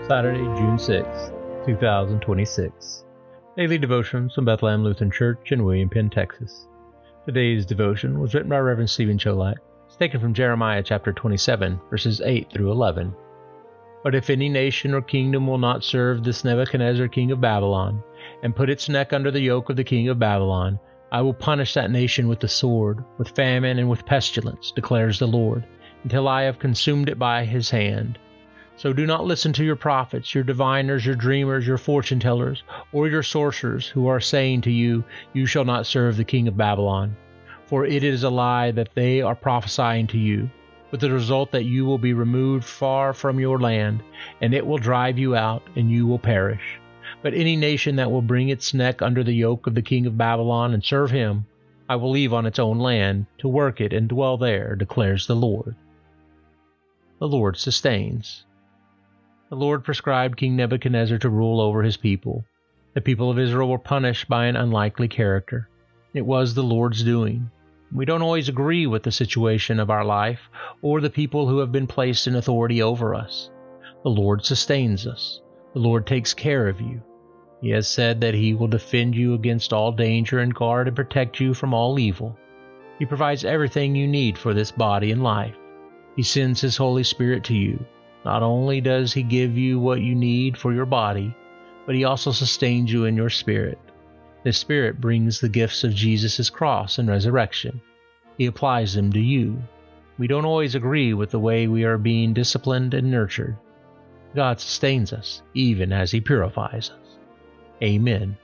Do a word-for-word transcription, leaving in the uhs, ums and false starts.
Saturday, June sixth, two thousand twenty-six. Daily Devotions from Bethlehem Lutheran Church in William Penn, Texas. Today's devotion was written by Reverend Stephen Cholak. It's taken from Jeremiah chapter twenty-seven, verses eight through eleven. But if any nation or kingdom will not serve this Nebuchadnezzar king of Babylon, and put its neck under the yoke of the king of Babylon, I will punish that nation with the sword, with famine, and with pestilence, declares the Lord, until I have consumed it by his hand. So do not listen to your prophets, your diviners, your dreamers, your fortune tellers, or your sorcerers, who are saying to you, You shall not serve the king of Babylon. For it is a lie that they are prophesying to you, with the result that you will be removed far from your land, and it will drive you out, and you will perish. But any nation that will bring its neck under the yoke of the king of Babylon and serve him, I will leave on its own land to work it and dwell there, declares the Lord. The Lord sustains. The Lord prescribed King Nebuchadnezzar to rule over his people. The people of Israel were punished by an unlikely character. It was the Lord's doing. We don't always agree with the situation of our life or the people who have been placed in authority over us. The Lord sustains us. The Lord takes care of you. He has said that He will defend you against all danger and guard and protect you from all evil. He provides everything you need for this body and life. He sends His Holy Spirit to you. Not only does He give you what you need for your body, but He also sustains you in your spirit. The Spirit brings the gifts of Jesus' cross and resurrection. He applies them to you. We don't always agree with the way we are being disciplined and nurtured. God sustains us, even as He purifies us. Amen.